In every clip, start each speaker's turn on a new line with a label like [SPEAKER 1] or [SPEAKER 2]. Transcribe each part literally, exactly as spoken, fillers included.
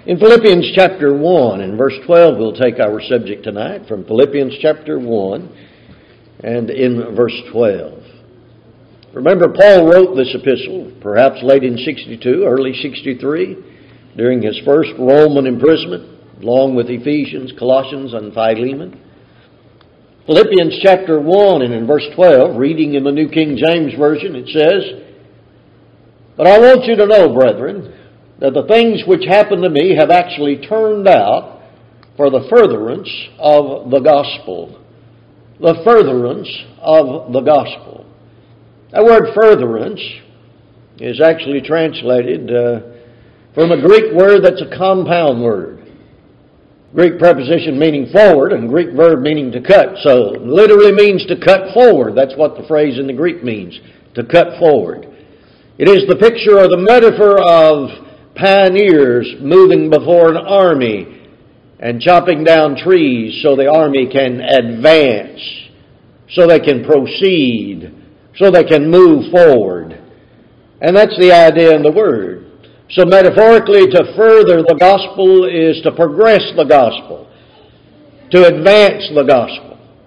[SPEAKER 1] In Philippians chapter one and verse twelve, we'll take our subject tonight from Philippians chapter one and in verse twelve. Remember, Paul wrote this epistle, perhaps late in sixty-two, early sixty-three, during his first Roman imprisonment, along with Ephesians, Colossians, and Philemon. Philippians chapter one and in verse twelve, reading in the New King James Version, it says, "But I want you to know, brethren, that the things which happened to me have actually turned out for the furtherance of the gospel." The furtherance of the gospel. That word furtherance is actually translated uh, from a Greek word that's a compound word. Greek preposition meaning forward and Greek verb meaning to cut. So it literally means to cut forward. That's what the phrase in the Greek means, to cut forward. It is the picture or the metaphor of pioneers moving before an army and chopping down trees so the army can advance, so they can proceed, so they can move forward. And that's the idea in the word. So metaphorically, to further the gospel is to progress the gospel, to advance the gospel.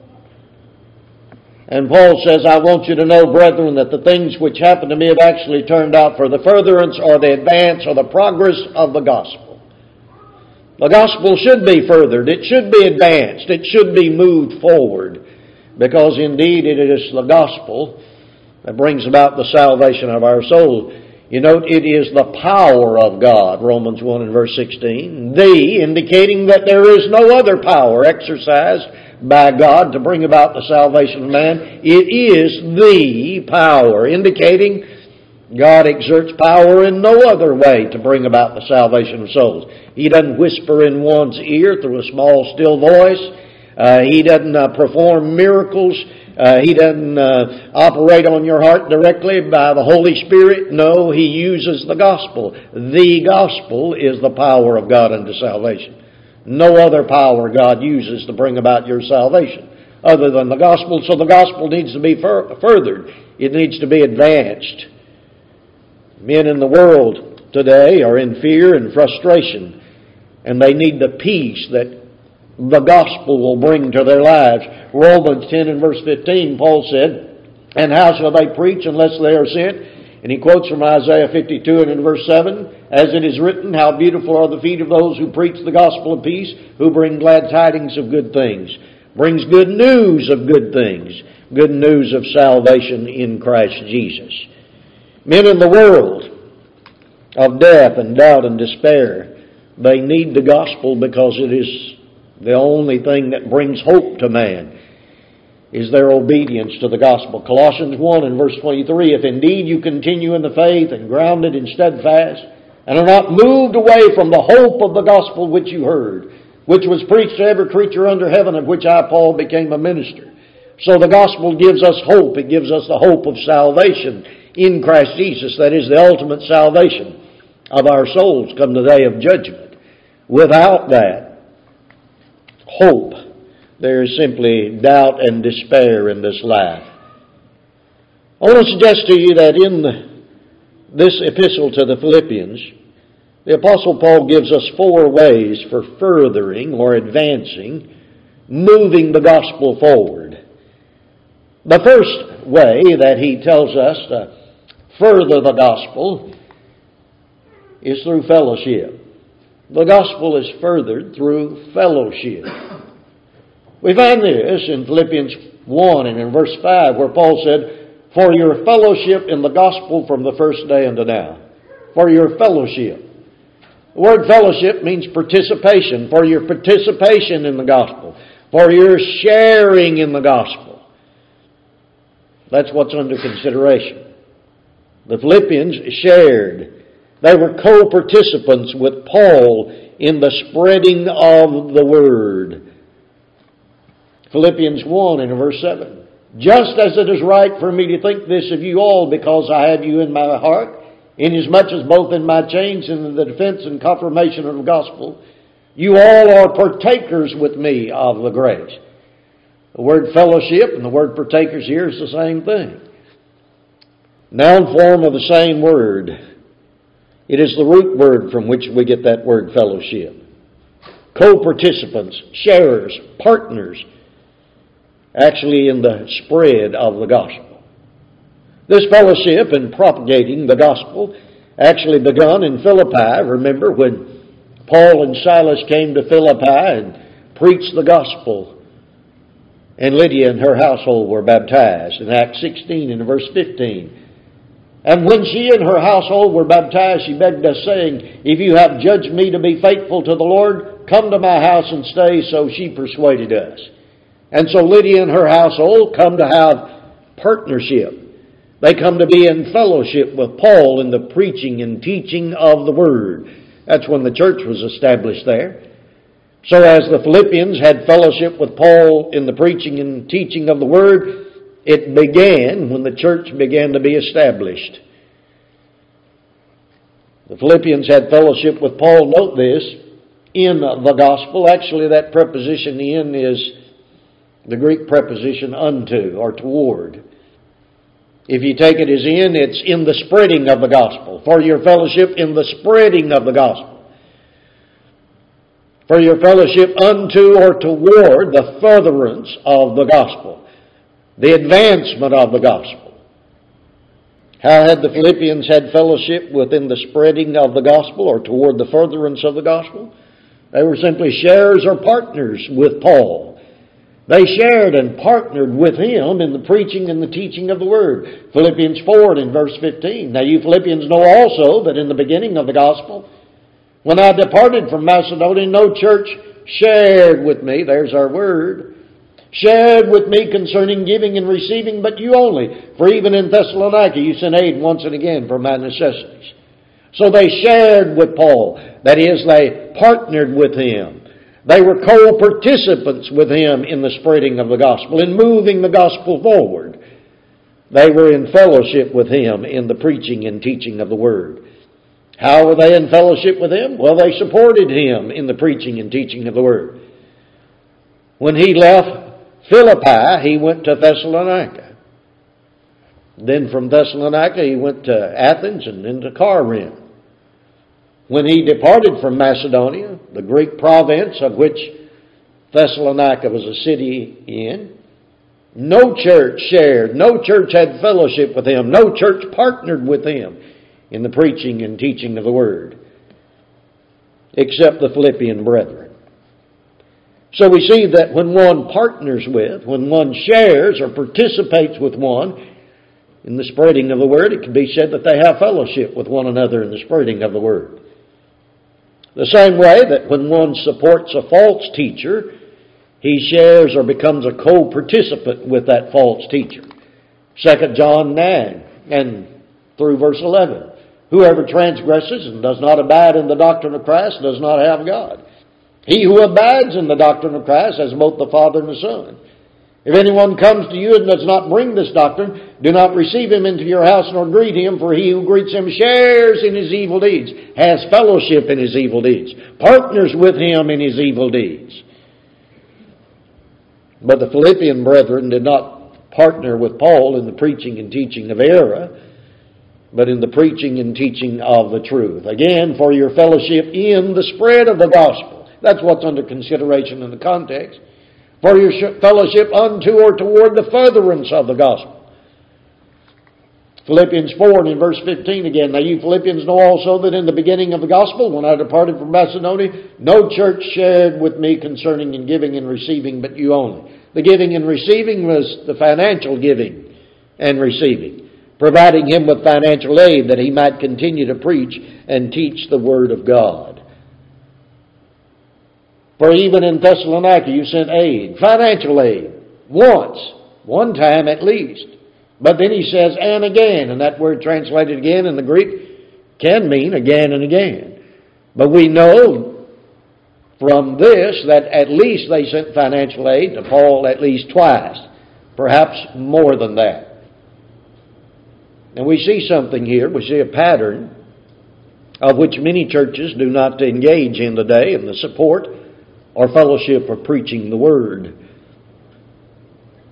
[SPEAKER 1] And Paul says, I want you to know, brethren, that the things which happened to me have actually turned out for the furtherance or the advance or the progress of the gospel. The gospel should be furthered. It should be advanced. It should be moved forward. Because indeed it is the gospel that brings about the salvation of our soul. You note, it is the power of God, Romans one and verse sixteen. The, indicating that there is no other power exercised by God to bring about the salvation of man. It is the power, indicating God exerts power in no other way to bring about the salvation of souls. He doesn't whisper in one's ear through a small, still voice. Uh, he doesn't uh, perform miracles. Uh, he doesn't uh, operate on your heart directly by the Holy Spirit. No, He uses the gospel. The gospel is the power of God unto salvation. No other power God uses to bring about your salvation other than the gospel. So the gospel needs to be fur- furthered. It needs to be advanced. Men in the world today are in fear and frustration, and they need the peace that the gospel will bring to their lives. Romans ten and verse fifteen, Paul said, "And how shall they preach unless they are sent?" And he quotes from Isaiah fifty-two and in verse seven, "As it is written, how beautiful are the feet of those who preach the gospel of peace, who bring glad tidings of good things." Brings good news of good things. Good news of salvation in Christ Jesus. Men in the world of death and doubt and despair, they need the gospel because it is the only thing that brings hope to man, is their obedience to the gospel. Colossians one and verse twenty-three, "If indeed you continue in the faith and grounded and steadfast, and are not moved away from the hope of the gospel which you heard, which was preached to every creature under heaven, of which I, Paul, became a minister." So the gospel gives us hope. It gives us the hope of salvation in Christ Jesus. That is the ultimate salvation of our souls come the day of judgment. Without that hope, there is simply doubt and despair in this life. I want to suggest to you that in this epistle to the Philippians, the Apostle Paul gives us four ways for furthering or advancing, moving the gospel forward. The first way that he tells us to further the gospel is through fellowship. The gospel is furthered through fellowship. We find this in Philippians one and in verse five, where Paul said, "For your fellowship in the gospel from the first day unto now." For your fellowship. The word fellowship means participation. For your participation in the gospel. For your sharing in the gospel. That's what's under consideration. The Philippians shared. They were co-participants with Paul in the spreading of the word. Philippians one and verse seven. "Just as it is right for me to think this of you all, because I have you in my heart, inasmuch as both in my chains and in the defense and confirmation of the gospel, you all are partakers with me of the grace." The word fellowship and the word partakers here is the same thing. Noun form of the same word. It is the root word from which we get that word fellowship. Co-participants, sharers, partners, actually in the spread of the gospel. This fellowship in propagating the gospel actually begun in Philippi. Remember when Paul and Silas came to Philippi and preached the gospel, and Lydia and her household were baptized in Acts sixteen and verse fifteen. And when she and her household were baptized, she begged us, saying, if you have judged me to be faithful to the Lord, come to my house and stay. So she persuaded us. And so Lydia and her household come to have partnership. They come to be in fellowship with Paul in the preaching and teaching of the Word. That's when the church was established there. So as the Philippians had fellowship with Paul in the preaching and teaching of the Word, it began when the church began to be established. The Philippians had fellowship with Paul, note this, in the gospel. Actually, that preposition in is the Greek preposition unto or toward. If you take it as in, it's in the spreading of the gospel. For your fellowship in the spreading of the gospel. For your fellowship unto or toward the furtherance of the gospel. The advancement of the gospel. How had the Philippians had fellowship within the spreading of the gospel or toward the furtherance of the gospel? They were simply sharers or partners with Paul. They shared and partnered with him in the preaching and the teaching of the Word. Philippians four in verse fifteen. Now you Philippians know also that in the beginning of the gospel, when I departed from Macedonia, no church shared with me, there's our word, shared with me concerning giving and receiving, but you only. For even in Thessalonica you sent aid once and again for my necessities. So they shared with Paul. That is, they partnered with him. They were co-participants with him in the spreading of the gospel, in moving the gospel forward. They were in fellowship with him in the preaching and teaching of the Word. How were they in fellowship with him? Well, they supported him in the preaching and teaching of the Word. When he left Philippi, he went to Thessalonica. Then from Thessalonica, he went to Athens and then to Corinth. When he departed from Macedonia, the Greek province of which Thessalonica was a city in, no church shared, no church had fellowship with him, no church partnered with him in the preaching and teaching of the Word, except the Philippian brethren. So we see that when one partners with, when one shares or participates with one in the spreading of the Word, it can be said that they have fellowship with one another in the spreading of the Word. The same way that when one supports a false teacher, he shares or becomes a co-participant with that false teacher. Second John nine and through verse eleven. Whoever transgresses and does not abide in the doctrine of Christ does not have God. He who abides in the doctrine of Christ has both the Father and the Son. If anyone comes to you and does not bring this doctrine, do not receive him into your house nor greet him, for he who greets him shares in his evil deeds, has fellowship in his evil deeds, partners with him in his evil deeds. But the Philippian brethren did not partner with Paul in the preaching and teaching of error, but in the preaching and teaching of the truth. Again, for your fellowship in the spread of the gospel. That's what's under consideration in the context. For your fellowship unto or toward the furtherance of the gospel. Philippians four and in verse fifteen again. Now you Philippians know also that in the beginning of the gospel, when I departed from Macedonia, no church shared with me concerning in giving and receiving, but you only. The giving and receiving was the financial giving and receiving, providing him with financial aid that he might continue to preach and teach the Word of God. For even in Thessalonica you sent aid, financial aid, once, one time at least. But then he says, and again, and that word translated again in the Greek can mean again and again. But we know from this that at least they sent financial aid to Paul at least twice, perhaps more than that. And we see something here, we see a pattern of which many churches do not engage in today in the support or fellowship of preaching the Word.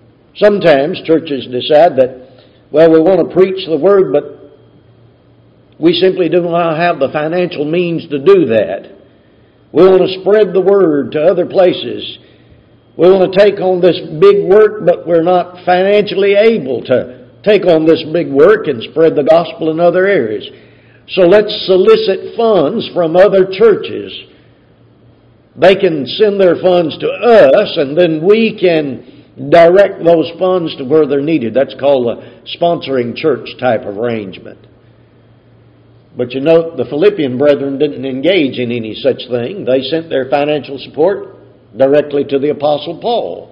[SPEAKER 1] Sometimes churches decide that, well, we want to preach the Word, but We simply do not have the financial means to do that. We want to spread the word to other places. We want to take on this big work, but we're not financially able to take on this big work and spread the gospel in other areas. So let's solicit funds from other churches. They can send their funds to us, and then we can direct those funds to where they're needed. That's called a sponsoring church type of arrangement. But you note the Philippian brethren didn't engage in any such thing. They sent their financial support directly to the Apostle Paul.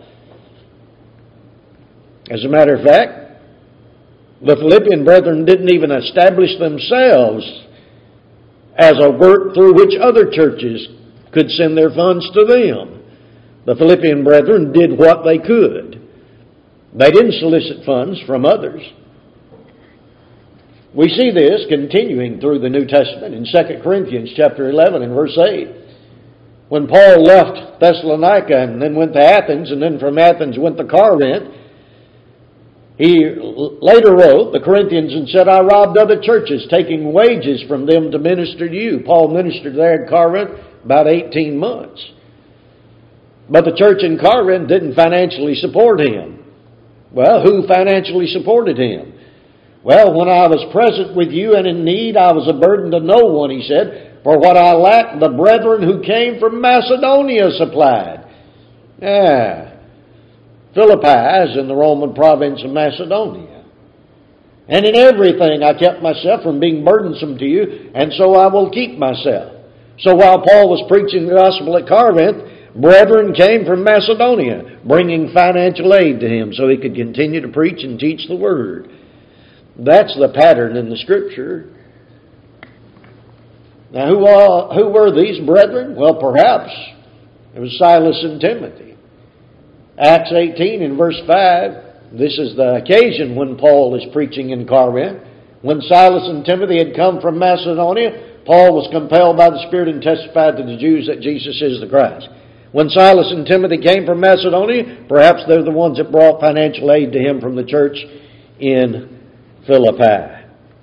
[SPEAKER 1] As a matter of fact, the Philippian brethren didn't even establish themselves as a work through which other churches could send their funds to them. The Philippian brethren did what they could. They didn't solicit funds from others. We see this continuing through the New Testament in Second Corinthians chapter eleven and verse eight. When Paul left Thessalonica and then went to Athens, and then from Athens went to Corinth, he later wrote the Corinthians and said, I robbed other churches, taking wages from them to minister to you. Paul ministered there in Corinth about eighteen months. But the church in Corinth didn't financially support him. Well, who financially supported him? Well, when I was present with you and in need, I was a burden to no one, he said. For what I lacked, the brethren who came from Macedonia supplied. Yeah. Philippi is in the Roman province of Macedonia. And in everything I kept myself from being burdensome to you, and so I will keep myself. So while Paul was preaching the gospel at Corinth, brethren came from Macedonia, bringing financial aid to him so he could continue to preach and teach the word. That's the pattern in the Scripture. Now, who are, who were these brethren? Well, perhaps it was Silas and Timothy. Acts eighteen and verse five, this is the occasion when Paul is preaching in Corinth. When Silas and Timothy had come from Macedonia, Paul was compelled by the Spirit and testified to the Jews that Jesus is the Christ. When Silas and Timothy came from Macedonia, perhaps they're the ones that brought financial aid to him from the church in Philippi.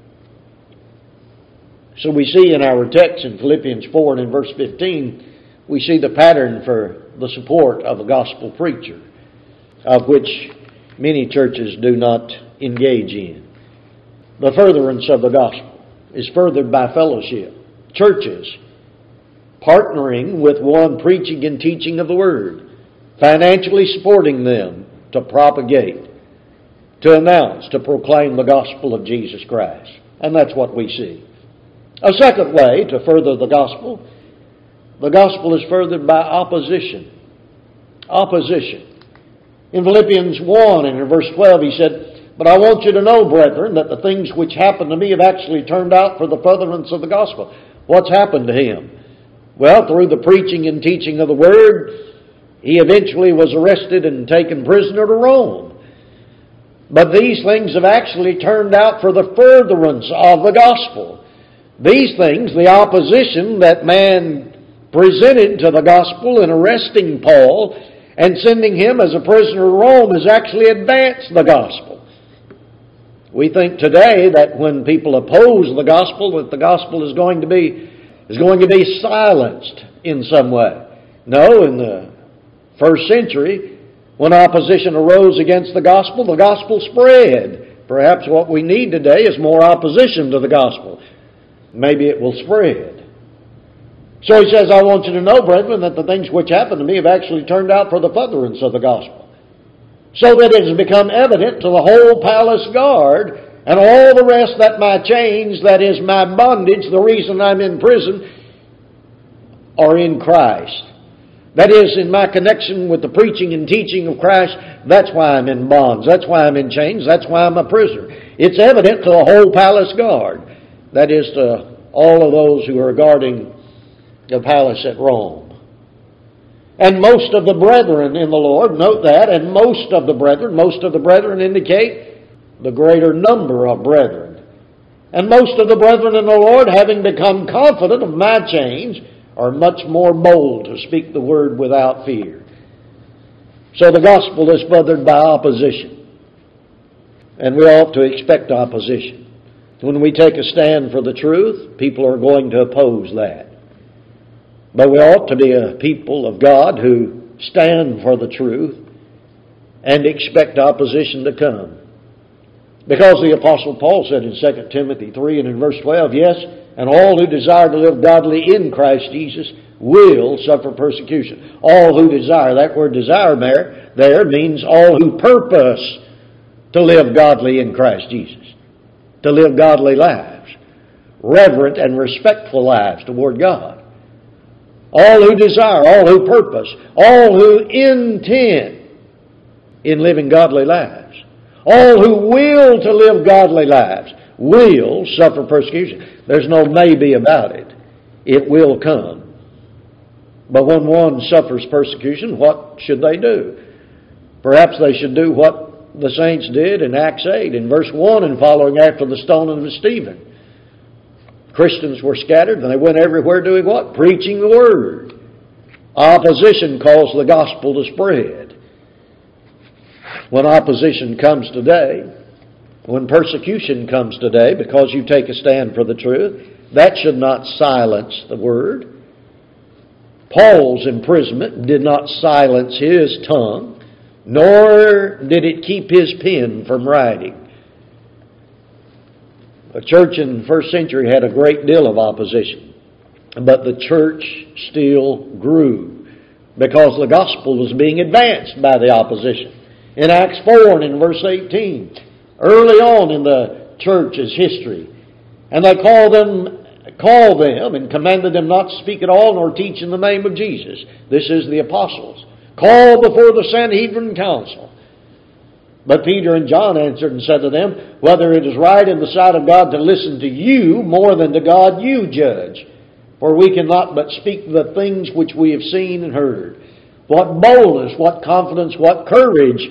[SPEAKER 1] So we see in our text in Philippians four and in verse fifteen, we see the pattern for the support of a gospel preacher, of which many churches do not engage in. The furtherance of the gospel is furthered by fellowship. Churches partnering with one preaching and teaching of the word, financially supporting them to propagate, to announce, to proclaim the gospel of Jesus Christ. And that's what we see. A second way to further the gospel, the gospel is furthered by opposition. Opposition. In Philippians one and in verse twelve he said, But I want you to know, brethren, that the things which happened to me have actually turned out for the furtherance of the gospel. What's happened to him? Well, through the preaching and teaching of the word, he eventually was arrested and taken prisoner to Rome. But these things have actually turned out for the furtherance of the gospel. These things, the opposition that man presented to the gospel in arresting Paul and sending him as a prisoner to Rome, has actually advanced the gospel. We think today that when people oppose the gospel, that the gospel is going to be is going to be silenced in some way. No, in the first century, when opposition arose against the gospel, the gospel spread. Perhaps what we need today is more opposition to the gospel. Maybe it will spread. So he says, I want you to know, brethren, that the things which happened to me have actually turned out for the furtherance of the gospel. So that it has become evident to the whole palace guard and all the rest that my chains, that is my bondage, the reason I'm in prison, are in Christ. That is, in my connection with the preaching and teaching of Christ, that's why I'm in bonds. That's why I'm in chains. That's why I'm a prisoner. It's evident to the whole palace guard. That is, to all of those who are guarding the palace at Rome. And most of the brethren in the Lord, note that, and most of the brethren, most of the brethren indicate the greater number of brethren. And most of the brethren in the Lord, having become confident of my chains, are much more bold to speak the word without fear. So the gospel is furthered by opposition. And we ought to expect opposition. When we take a stand for the truth, people are going to oppose that. But we ought to be a people of God who stand for the truth and expect opposition to come. Because the Apostle Paul said in Second Timothy three and in verse twelve, yes, and all who desire to live godly in Christ Jesus will suffer persecution. All who desire, that word desire there, there means all who purpose to live godly in Christ Jesus. To live godly lives. Reverent and respectful lives toward God. All who desire, all who purpose, all who intend in living godly lives. All who will to live godly lives will suffer persecution. There's no maybe about it. It will come. But when one suffers persecution, what should they do? Perhaps they should do what the saints did in Acts eight, in verse one and following after the stoning of Stephen. Christians were scattered and they went everywhere doing what? Preaching the Word. Opposition caused the gospel to spread. When opposition comes today, when persecution comes today because you take a stand for the truth, that should not silence the Word. Paul's imprisonment did not silence his tongue, nor did it keep his pen from writing. The church in the first century had a great deal of opposition, but the church still grew because the gospel was being advanced by the opposition. In Acts four and in verse eighteen, early on in the church's history, and they called them called them and commanded them not to speak at all nor teach in the name of Jesus. This is the apostles. Called before the Sanhedrin council. But Peter and John answered and said to them, whether it is right in the sight of God to listen to you more than to God, you judge. For we cannot but speak the things which we have seen and heard. What boldness, what confidence, what courage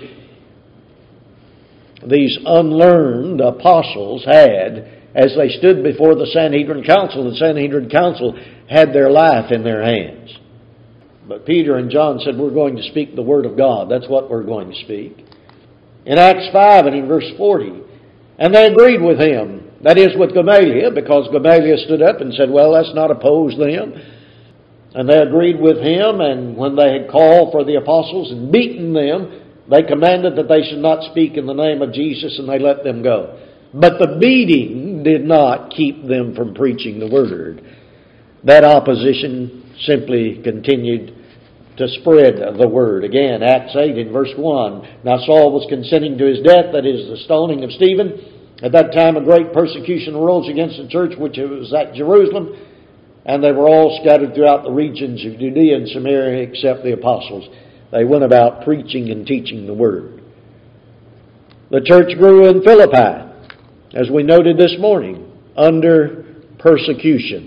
[SPEAKER 1] these unlearned apostles had as they stood before the Sanhedrin council. The Sanhedrin council had their life in their hands. But Peter and John said, we're going to speak the Word of God. That's what we're going to speak. In Acts five and in verse forty, and they agreed with him, that is with Gamaliel, because Gamaliel stood up and said, well, let's not oppose them. And they agreed with him, and when they had called for the apostles and beaten them, they commanded that they should not speak in the name of Jesus, and they let them go. But the beating did not keep them from preaching the Word. That opposition simply continued to spread the Word. Again, Acts eight in verse one. Now Saul was consenting to his death, that is the stoning of Stephen. At that time a great persecution arose against the church which was at Jerusalem, and they were all scattered throughout the regions of Judea and Samaria except the apostles. They went about preaching and teaching the Word. The church grew in Philippi, as we noted this morning, under persecution.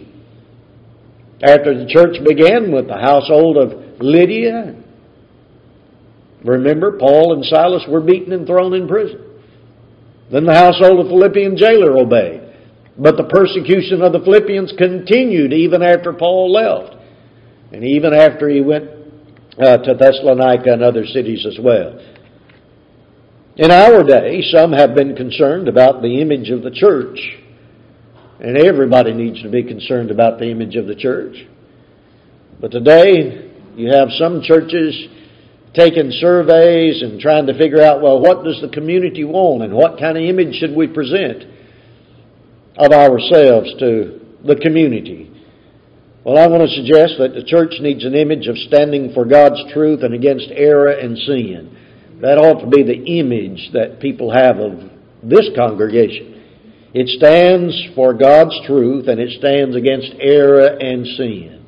[SPEAKER 1] After the church began with the household of Lydia, remember, Paul and Silas were beaten and thrown in prison. Then the household of Philippian jailer obeyed. But the persecution of the Philippians continued even after Paul left, and even after he went uh, to Thessalonica and other cities as well. In our day, some have been concerned about the image of the church. And everybody needs to be concerned about the image of the church. But today, you have some churches taking surveys and trying to figure out, well, what does the community want and what kind of image should we present of ourselves to the community? Well, I want to suggest that the church needs an image of standing for God's truth and against error and sin. That ought to be the image that people have of this congregation. It stands for God's truth and it stands against error and sin.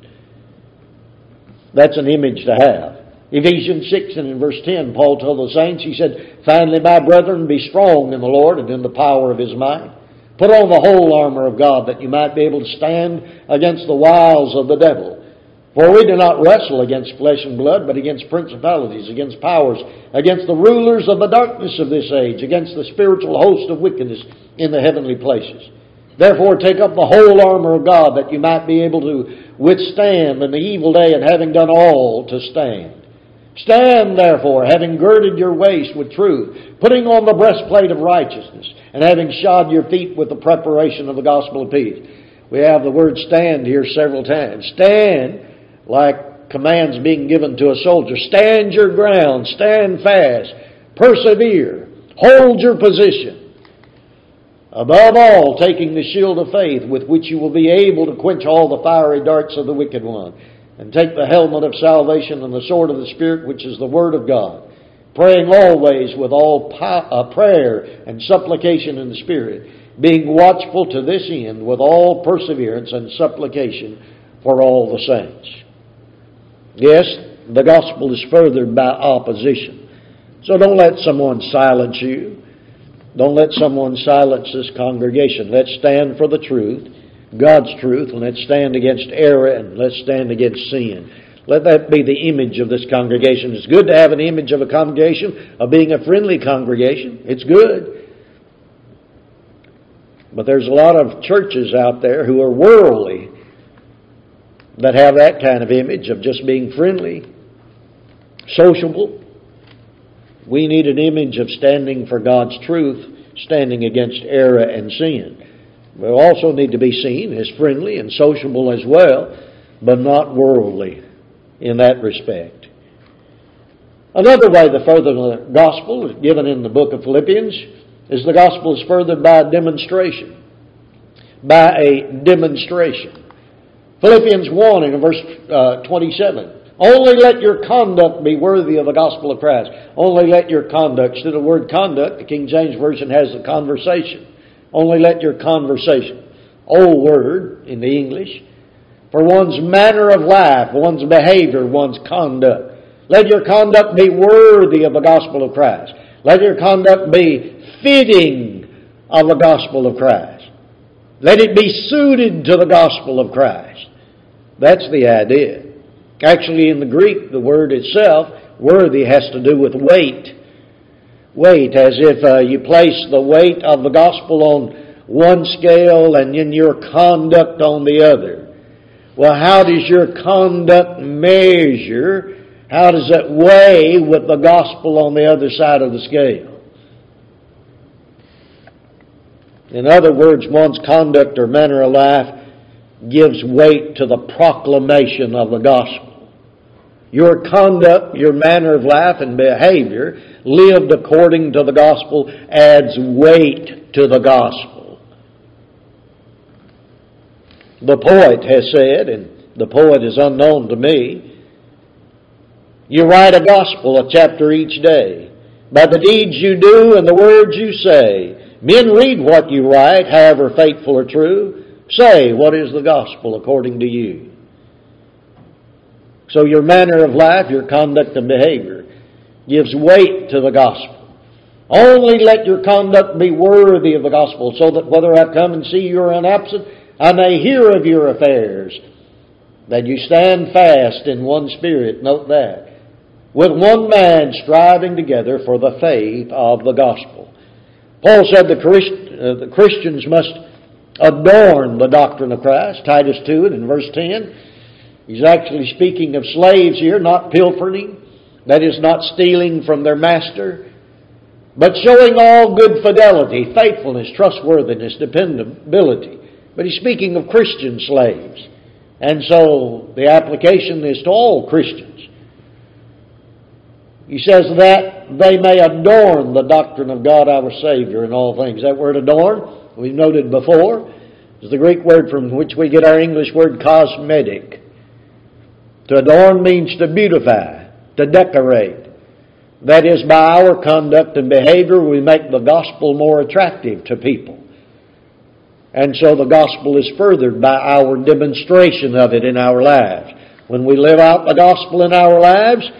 [SPEAKER 1] That's an image to have. Ephesians six and in verse ten, Paul told the saints, he said, finally, my brethren, be strong in the Lord and in the power of His might. Put on the whole armor of God that you might be able to stand against the wiles of the devil. For we do not wrestle against flesh and blood, but against principalities, against powers, against the rulers of the darkness of this age, against the spiritual host of wickedness in the heavenly places. Therefore take up the whole armor of God, that you might be able to withstand in the evil day, and having done all, to stand. Stand therefore, having girded your waist with truth, putting on the breastplate of righteousness, and having shod your feet with the preparation of the gospel of peace. We have the word stand here several times. Stand, like commands being given to a soldier. Stand your ground, stand fast, persevere, hold your position. Above all, taking the shield of faith, with which you will be able to quench all the fiery darts of the wicked one. And take the helmet of salvation and the sword of the Spirit, which is the Word of God. Praying always with all pow- uh, prayer and supplication in the Spirit. Being watchful to this end with all perseverance and supplication for all the saints. Yes, the gospel is furthered by opposition. So don't let someone silence you. Don't let someone silence this congregation. Let's stand for the truth, God's truth, and let's stand against error, and let's stand against sin. Let that be the image of this congregation. It's good to have an image of a congregation, of being a friendly congregation. It's good. But there's a lot of churches out there who are worldly that have that kind of image of just being friendly, sociable. We need an image of standing for God's truth, standing against error and sin. We also need to be seen as friendly and sociable as well, but not worldly in that respect. Another way to further the gospel, given in the book of Philippians, is the gospel is furthered by a demonstration. By a demonstration. Philippians one in verse uh, twenty-seven. Only let your conduct be worthy of the gospel of Christ. Only let your conduct. Instead of the word conduct, the King James Version has the conversation. Only let your conversation. Old word in the English. For one's manner of life, one's behavior, one's conduct. Let your conduct be worthy of the gospel of Christ. Let your conduct be fitting of the gospel of Christ. Let it be suited to the gospel of Christ. That's the idea. Actually, in the Greek, the word itself, worthy, has to do with weight. Weight, as if uh, you place the weight of the gospel on one scale and then your conduct on the other. Well, how does your conduct measure? How does it weigh with the gospel on the other side of the scale? In other words, one's conduct or manner of life gives weight to the proclamation of the gospel. Your conduct, your manner of life and behavior lived according to the gospel adds weight to the gospel. The poet has said, and the poet is unknown to me, you write a gospel, a chapter each day. By the deeds you do and the words you say, men read what you write, however faithful or true. Say, what is the gospel according to you? So your manner of life, your conduct and behavior gives weight to the gospel. Only let your conduct be worthy of the gospel, so that whether I come and see you or am absent, I may hear of your affairs, that you stand fast in one spirit, note that, with one man striving together for the faith of the gospel. Paul said the, Christ, uh, the Christians must adorn the doctrine of Christ. Titus two and in verse ten. He's actually speaking of slaves here, not pilfering. That is, not stealing from their master, but showing all good fidelity, faithfulness, trustworthiness, dependability. But he's speaking of Christian slaves. And so the application is to all Christians. He says that they may adorn the doctrine of God our Savior in all things. That word adorn, we've noted before, is the Greek word from which we get our English word cosmetic. To adorn means to beautify, to decorate. That is, by our conduct and behavior, we make the gospel more attractive to people. And so the gospel is furthered by our demonstration of it in our lives. When we live out the gospel in our lives,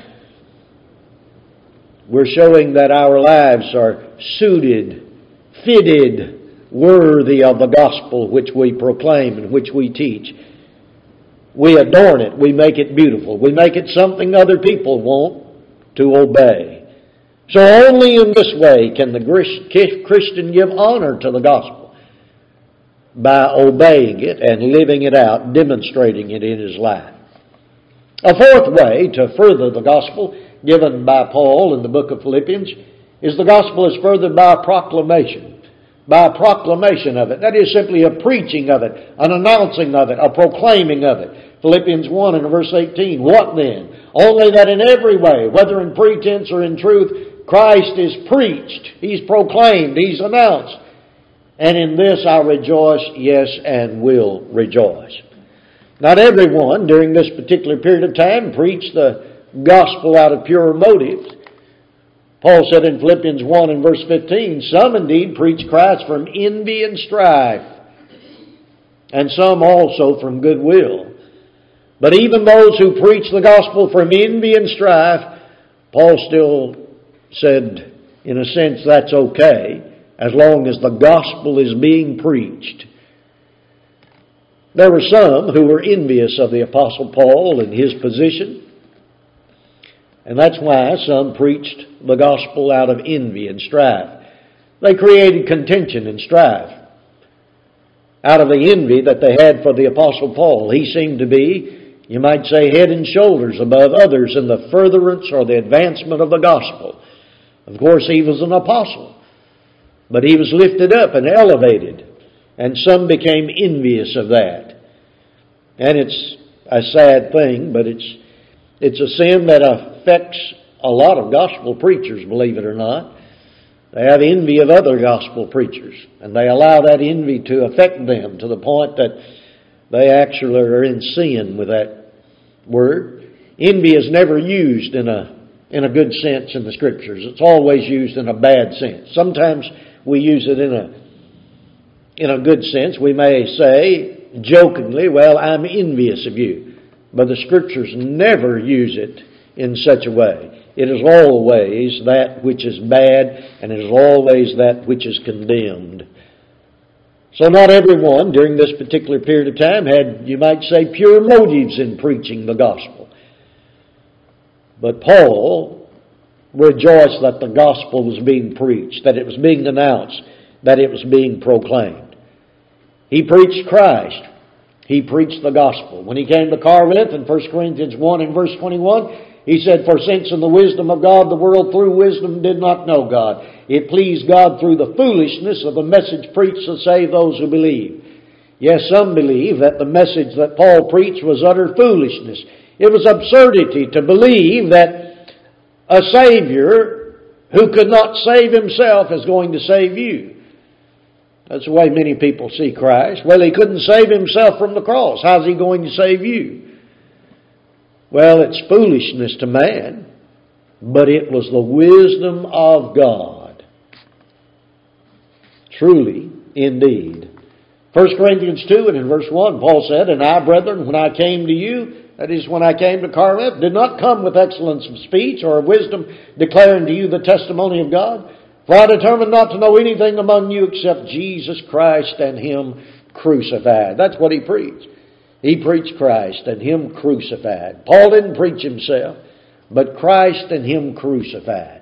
[SPEAKER 1] we're showing that our lives are suited, fitted, worthy of the gospel which we proclaim and which we teach. We adorn it. We make it beautiful. We make it something other people want to obey. So only in this way can the Christian give honor to the gospel, by obeying it and living it out, demonstrating it in his life. A fourth way to further the gospel given by Paul in the book of Philippians is the gospel is furthered by a proclamation. By a proclamation of it. That is simply a preaching of it, an announcing of it, a proclaiming of it. Philippians one and verse eighteen. What then? Only that in every way, whether in pretense or in truth, Christ is preached. He's proclaimed. He's announced. And in this I rejoice, yes, and will rejoice. Not everyone during this particular period of time preached the gospel out of pure motives. Paul said in Philippians one and verse fifteen, some indeed preach Christ from envy and strife, and some also from goodwill. But even those who preach the gospel from envy and strife, Paul still said, in a sense, that's okay, as long as the gospel is being preached. There were some who were envious of the Apostle Paul and his position. And that's why some preached the gospel out of envy and strife. They created contention and strife out of the envy that they had for the Apostle Paul. He seemed to be, you might say, head and shoulders above others in the furtherance or the advancement of the gospel. Of course, he was an apostle, but he was lifted up and elevated, and some became envious of that. And it's a sad thing, but it's it's a sin that affects a lot of gospel preachers, believe it or not. They have envy of other gospel preachers, and they allow that envy to affect them to the point that they actually are in sin with that word. Envy is never used in a in a good sense in the Scriptures. It's always used in a bad sense. Sometimes we use it in a in a good sense. We may say jokingly, well, I'm envious of you. But the Scriptures never use it in such a way. It is always that which is bad, and it is always that which is condemned. So not everyone during this particular period of time had, you might say, pure motives in preaching the gospel. But Paul rejoiced that the gospel was being preached, that it was being announced, that it was being proclaimed. He preached Christ. He preached the gospel. When he came to Corinth in First Corinthians one and verse twenty-one, he said, for since in the wisdom of God the world through wisdom did not know God, it pleased God through the foolishness of the message preached to save those who believe. Yes, some believe that the message that Paul preached was utter foolishness. It was absurdity to believe that a Savior who could not save himself is going to save you. That's the way many people see Christ. Well, he couldn't save himself from the cross. How's he going to save you? Well, it's foolishness to man, but it was the wisdom of God. Truly, indeed. First Corinthians two and in verse one, Paul said, and I, brethren, when I came to you, that is, when I came to Corinth, did not come with excellence of speech or of wisdom, declaring to you the testimony of God. For I determined not to know anything among you except Jesus Christ and Him crucified. That's what he preached. He preached Christ and Him crucified. Paul didn't preach himself, but Christ and Him crucified.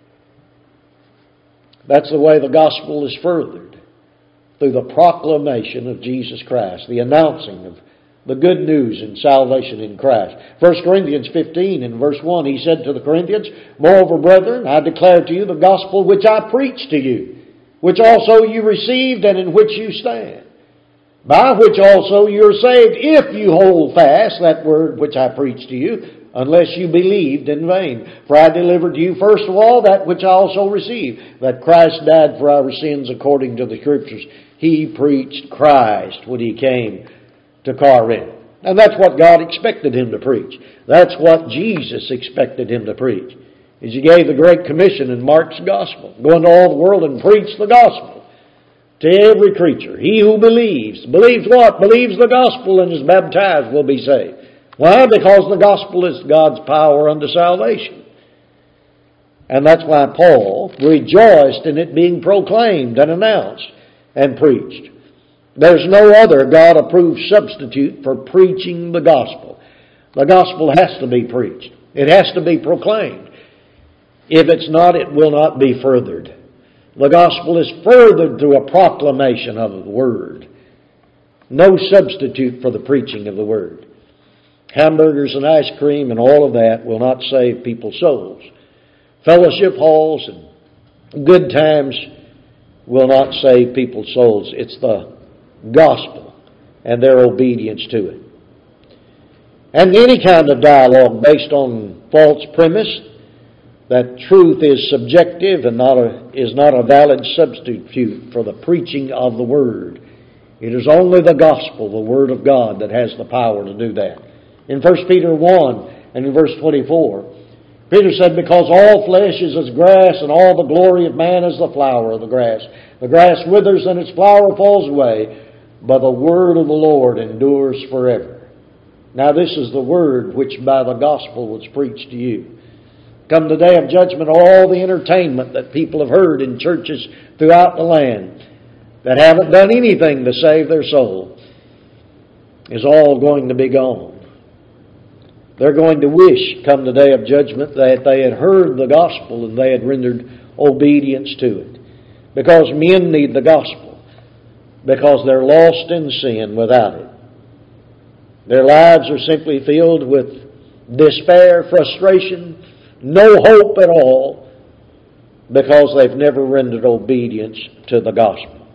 [SPEAKER 1] That's the way the gospel is furthered, through the proclamation of Jesus Christ, the announcing of the good news and salvation in Christ. First Corinthians fifteen and verse one, he said to the Corinthians, moreover, brethren, I declare to you the gospel which I preached to you, which also you received and in which you stand, by which also you are saved, if you hold fast that word which I preached to you, unless you believed in vain. For I delivered to you first of all that which I also received, that Christ died for our sins according to the Scriptures. He preached Christ when he came to Corinth. And that's what God expected him to preach. That's what Jesus expected him to preach. As he gave the Great Commission in Mark's Gospel, go into all the world and preach the gospel to every creature. He who believes, believes what? Believes the gospel and is baptized will be saved. Why? Because the gospel is God's power unto salvation. And that's why Paul rejoiced in it being proclaimed and announced and preached. There's no other God-approved substitute for preaching the gospel. The gospel has to be preached. It has to be proclaimed. If it's not, it will not be furthered. The gospel is furthered through a proclamation of the word. No substitute for the preaching of the word. hamburgers and ice cream and all of that will not save people's souls. Fellowship halls and good times will not save people's souls. It's the gospel and their obedience to it. And any kind of dialogue based on false premise that truth is subjective and not a, is not a valid substitute for the preaching of the Word. It is only the gospel, the Word of God, that has the power to do that. In First Peter one and in verse twenty-four, Peter said, because all flesh is as grass, and all the glory of man is the flower of the grass. The grass withers and its flower falls away, but the word of the Lord endures forever. Now this is the word which by the gospel was preached to you. Come the day of judgment, all the entertainment that people have heard in churches throughout the land that haven't done anything to save their soul is all going to be gone. They're going to wish, come the day of judgment, that they had heard the gospel and they had rendered obedience to it. Because men need the gospel. Because they're lost in sin without it. Their lives are simply filled with despair, frustration, no hope at all, because they've never rendered obedience to the gospel.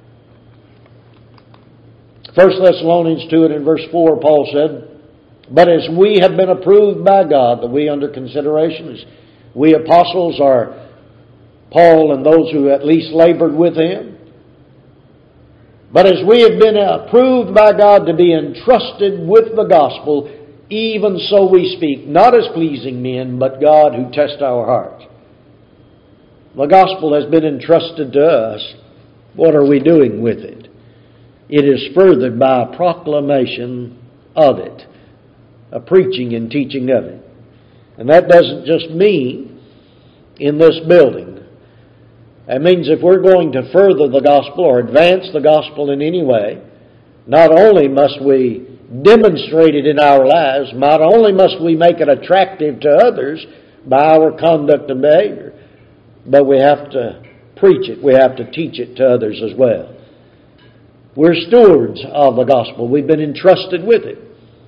[SPEAKER 1] First Thessalonians two and in verse four, Paul said, but as we have been approved by God, the we under consideration, as we apostles are Paul and those who at least labored with him. But as we have been approved by God to be entrusted with the gospel, even so we speak, not as pleasing men, but God who tests our hearts. The gospel has been entrusted to us. What are we doing with it? It is furthered by a proclamation of it. A preaching and teaching of it. And that doesn't just mean in this building. That means if we're going to further the gospel or advance the gospel in any way, not only must we demonstrate it in our lives, not only must we make it attractive to others by our conduct and behavior, but we have to preach it, we have to teach it to others as well. We're stewards of the gospel. We've been entrusted with it.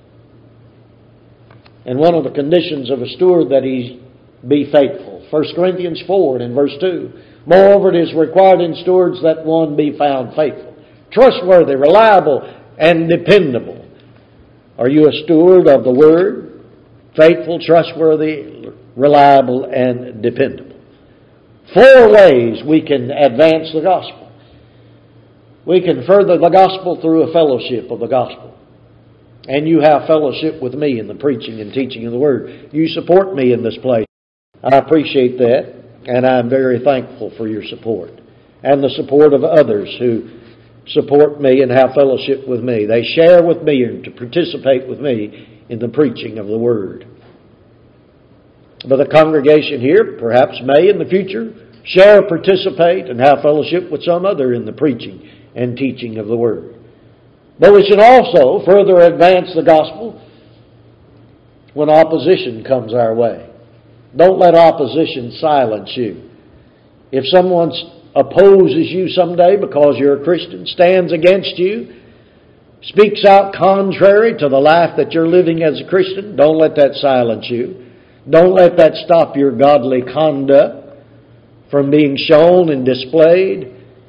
[SPEAKER 1] And one of the conditions of a steward that he be faithful. First Corinthians four and in verse two. Moreover, it is required in stewards that one be found faithful, trustworthy, reliable, and dependable. Are you a steward of the Word? Faithful, trustworthy, reliable, and dependable. Four ways we can advance the gospel. We can further the gospel through a fellowship of the gospel. And you have fellowship with me in the preaching and teaching of the Word. You support me in this place. I appreciate that, and I'm very thankful for your support. And the support of others who support me and have fellowship with me. They share with me and to participate with me in the preaching of the Word. But the congregation here perhaps may in the future share, participate, and have fellowship with some other in the preaching and teaching of the Word. But we should also further advance the gospel when opposition comes our way. Don't let opposition silence you. If someone opposes you someday because you're a Christian, stands against you, speaks out contrary to the life that you're living as a Christian, don't let that silence you. Don't let that stop your godly conduct from being shown and displayed.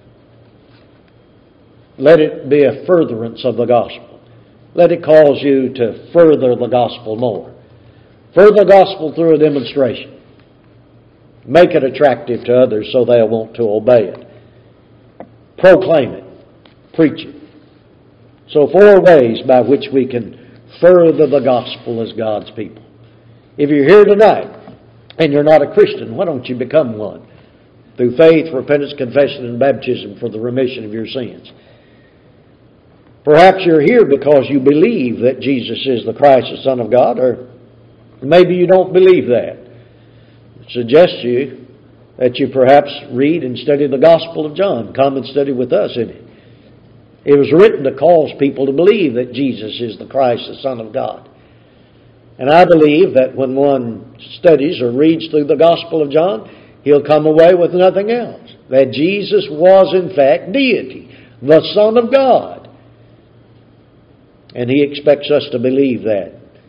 [SPEAKER 1] Let it be a furtherance of the gospel. Let it cause you to further the gospel more. Further the gospel through a demonstration. Make it attractive to others so they'll want to obey it. Proclaim it. Preach it. So four ways by which we can further the gospel as God's people. If you're here tonight and you're not a Christian, why don't you become one? Through faith, repentance, confession, and baptism for the remission of your sins. Perhaps you're here because you believe that Jesus is the Christ, the Son of God, or maybe you don't believe that. I suggest to you that you perhaps read and study the Gospel of John. Come and study with us in it. It was written to cause people to believe that Jesus is the Christ, the Son of God. And I believe that when one studies or reads through the Gospel of John, he'll come away with nothing else. That Jesus was in fact deity, the Son of God. And he expects us to believe that.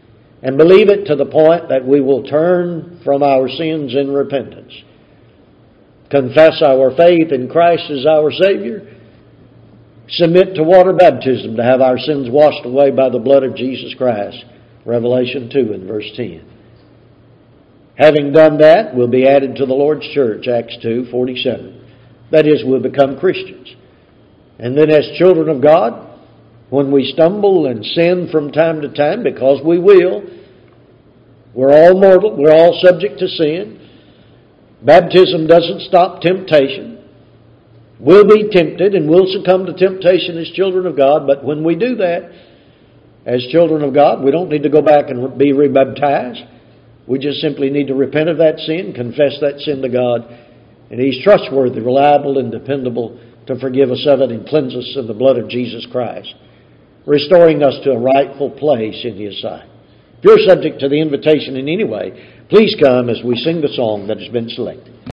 [SPEAKER 1] and believe it to the point that we will turn from our sins in repentance, confess our faith in Christ as our Savior, submit to water baptism to have our sins washed away by the blood of Jesus Christ. Revelation two and verse ten. Having done that, we'll be added to the Lord's church, Acts two forty-seven. That is, we'll become Christians. And then as children of God, when we stumble and sin from time to time, because we will, we're all mortal, we're all subject to sin. Baptism doesn't stop temptation. We'll be tempted and we'll succumb to temptation as children of God, but when we do that, as children of God, we don't need to go back and be rebaptized. We just simply need to repent of that sin, confess that sin to God, and He's trustworthy, reliable, and dependable to forgive us of it and cleanse us in the blood of Jesus Christ, restoring us to a rightful place in His sight. If you're subject to the invitation in any way, please come as we sing the song that has been selected.